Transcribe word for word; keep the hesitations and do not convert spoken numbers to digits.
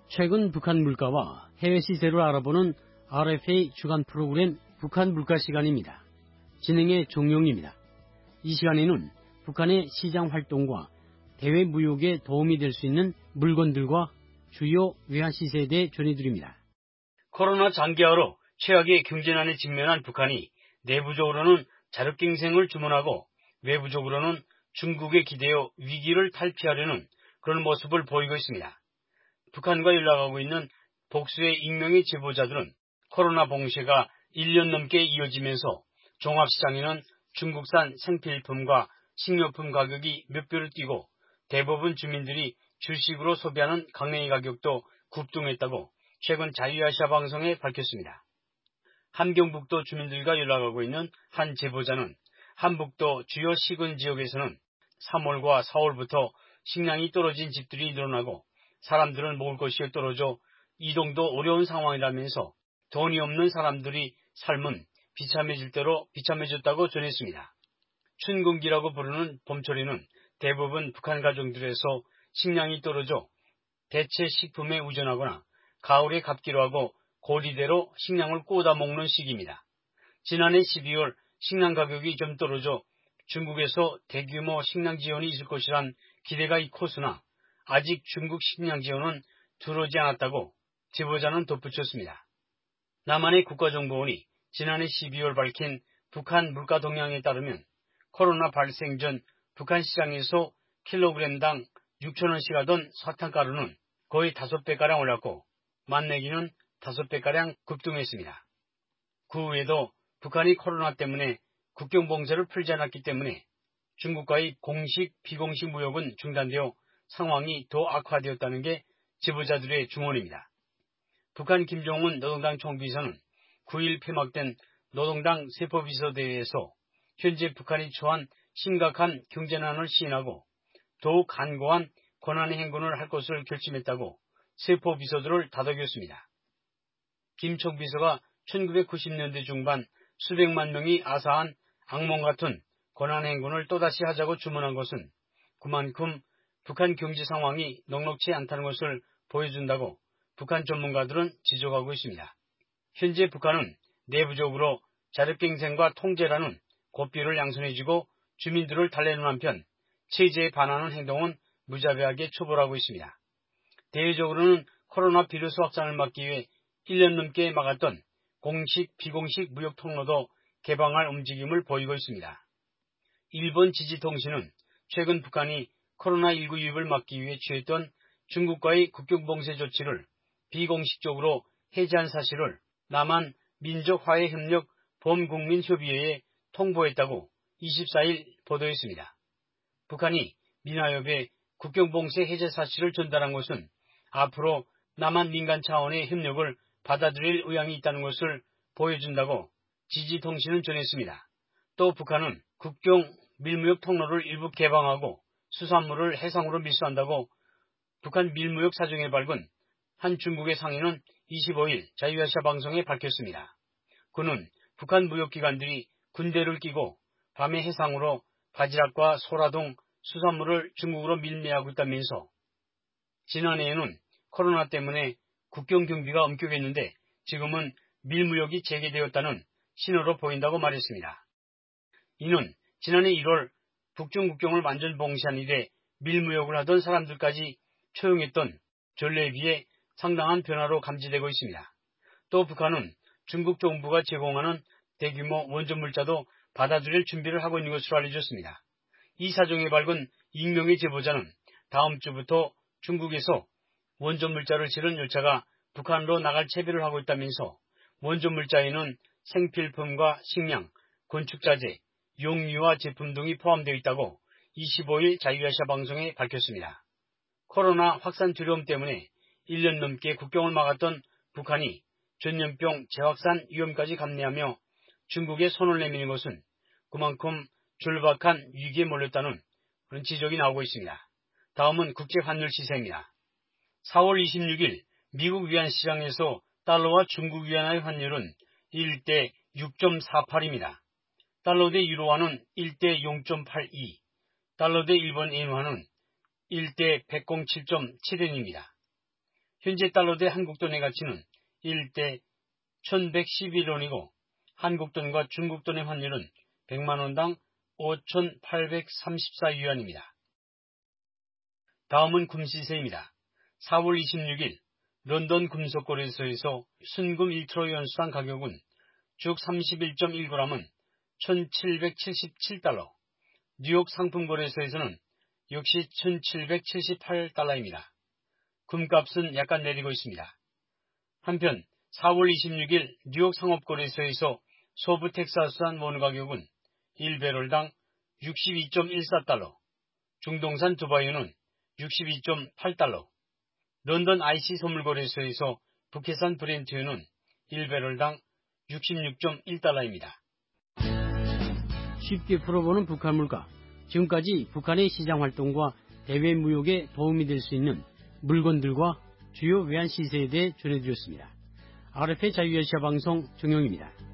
최근 북한 물가와 해외 시세를 알아보는 알에프에이 주간 프로그램 북한 물가 시간입니다. 진행의 종용입니다. 이 시간에는 북한의 시장 활동과 대외 무역에 도움이 될 수 있는 물건들과 주요 외환 시세에 대해 전해드립니다. 코로나 장기화로 최악의 경제난에 직면한 북한이 내부적으로는 자력갱생을 주문하고 외부적으로는 중국에 기대어 위기를 탈피하려는 그런 모습을 보이고 있습니다. 북한과 연락하고 있는 복수의 익명의 제보자들은 코로나 봉쇄가 일 년 넘게 이어지면서 종합시장에는 중국산 생필품과 식료품 가격이 몇 배로 뛰고 대부분 주민들이 주식으로 소비하는 강냉이 가격도 급등했다고 최근 자유아시아 방송에 밝혔습니다. 함경북도 주민들과 연락하고 있는 한 제보자는 함북도 주요 시군 지역에서는 삼월과 사월부터 식량이 떨어진 집들이 늘어나고 사람들은 먹을 것이 떨어져 이동도 어려운 상황이라면서 돈이 없는 사람들이 삶은 비참해질 대로 비참해졌다고 전했습니다. 춘궁기라고 부르는 봄철에는 대부분 북한 가정들에서 식량이 떨어져 대체 식품에 의존하거나 가을에 갚기로 하고 고리대로 식량을 꽂아 먹는 시기입니다. 지난해 십이월 식량 가격이 좀 떨어져 중국에서 대규모 식량 지원이 있을 것이란 기대가 컸으나 아직 중국 식량 지원은 들어오지 않았다고 제보자는 덧붙였습니다. 남한의 국가정보원이 지난해 십이월 밝힌 북한 물가 동향에 따르면 코로나 발생 전 북한 시장에서 킬로그램당 육천 원씩 하던 사탕가루는 거의 다섯 배가량 올랐고 맛내기는 다섯 배가량 급등했습니다. 그 외에도 북한이 코로나 때문에 국경 봉쇄를 풀지 않았기 때문에 중국과의 공식, 비공식 무역은 중단되어 상황이 더 악화되었다는 게 제보자들의 증언입니다. 북한 김정은 노동당 총비서는 구 일 폐막된 노동당 세포비서대회에서 현재 북한이 처한 심각한 경제난을 시인하고 더욱 간고한 권한의 행군을 할 것을 결심했다고 세포비서들을 다독였습니다. 김 총비서가 천구백구십 년대 중반 수백만 명이 아사한 악몽 같은 권한의 행군을 또다시 하자고 주문한 것은 그만큼 북한 경제 상황이 녹록치 않다는 것을 보여준다고 북한 전문가들은 지적하고 있습니다. 현재 북한은 내부적으로 자력갱생과 통제라는 고삐를 양손해쥐고 주민들을 달래는 한편 체제에 반하는 행동은 무자비하게 처벌하고 있습니다. 대외적으로는 코로나 바이러스 확산을 막기 위해 일 년 넘게 막았던 공식, 비공식 무역 통로도 개방할 움직임을 보이고 있습니다. 일본 지지통신은 최근 북한이 코로나십구 유입을 막기 위해 취했던 중국과의 국경 봉쇄 조치를 비공식적으로 해제한 사실을 남한 민족화해협력 범국민협의회에 통보했다고 이십사 일 보도했습니다. 북한이 민화협에 국경 봉쇄 해제 사실을 전달한 것은 앞으로 남한 민간 차원의 협력을 받아들일 의향이 있다는 것을 보여준다고 지지통신은 전했습니다. 또 북한은 국경 밀무역 통로를 일부 개방하고 수산물을 해상으로 밀수한다고 북한 밀무역 사정에 밝은 한 중국의 상인은 이십오 일 자유아시아 방송에 밝혔습니다. 그는 북한 무역기관들이 군대를 끼고 밤에 해상으로 바지락과 소라 등 수산물을 중국으로 밀매하고 있다면서 지난해에는 코로나 때문에 국경 경비가 엄격했는데 지금은 밀무역이 재개되었다는 신호로 보인다고 말했습니다. 이는 지난해 일월 북중 국경을 완전 봉쇄한 이래 밀무역을 하던 사람들까지 처용했던 전례에 비해 상당한 변화로 감지되고 있습니다. 또 북한은 중국 정부가 제공하는 대규모 원전 물자도 받아들일 준비를 하고 있는 것으로 알려졌습니다. 이 사정에 밝은 익명의 제보자는 다음 주부터 중국에서 원전 물자를 실은 열차가 북한으로 나갈 채비를 하고 있다면서 원전 물자에는 생필품과 식량, 건축자재, 용유와 제품 등이 포함되어 있다고 이십오 일 자유아시아 방송에 밝혔습니다. 코로나 확산 두려움 때문에 일 년 넘게 국경을 막았던 북한이 전염병 재확산 위험까지 감내하며 중국에 손을 내미는 것은 그만큼 절박한 위기에 몰렸다는 그런 지적이 나오고 있습니다. 다음은 국제환율 시세입니다. 사월 이십육일 미국 위안 시장에서 달러와 중국 위안화의 환율은 일 대 육 점 사팔입니다. 달러 대 유로화는 일 대 영 점 팔이, 달러 대 일본 엔화는 일 대 백칠 점 칠엔입니다. 현재 달러 대 한국돈의 가치는 일 대 천백십일 원이고 한국돈과 중국돈의 환율은 백만 원당 오천팔백삼십사 위안입니다. 다음은 금시세입니다. 사월 이십육일 런던 금속거래소에서 순금 일 트로 연수당 가격은 죽 삼십일 점 일 그램은 천칠백칠십칠 달러, 뉴욕 상품거래소에서는 역시 천칠백칠십팔 달러입니다. 금값은 약간 내리고 있습니다. 한편 사월 이십육일 뉴욕 상업거래소에서 소부 텍사스산 원유 가격은 일 배럴당 육십이 점 일사 달러, 중동산 두바이유는 육십이 점 팔 달러, 런던 아이씨 선물거래소에서 북해산 브렌트유는 일 배럴당 육십육 점 일 달러입니다. 쉽게 풀어보는 북한 물가. 지금까지 북한의 시장 활동과 대외 무역에 도움이 될 수 있는 물건들과 주요 외환 시세에 대해 전해드렸습니다. 알에프에이 자유아시아 방송 정영입니다.